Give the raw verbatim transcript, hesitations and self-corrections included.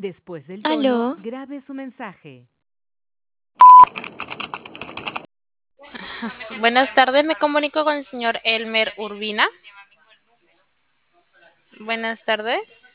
Después del tono, Aló, grabe su mensaje. Buenas tardes, me comunico con el señor Elmer Urbina. Buenas tardes.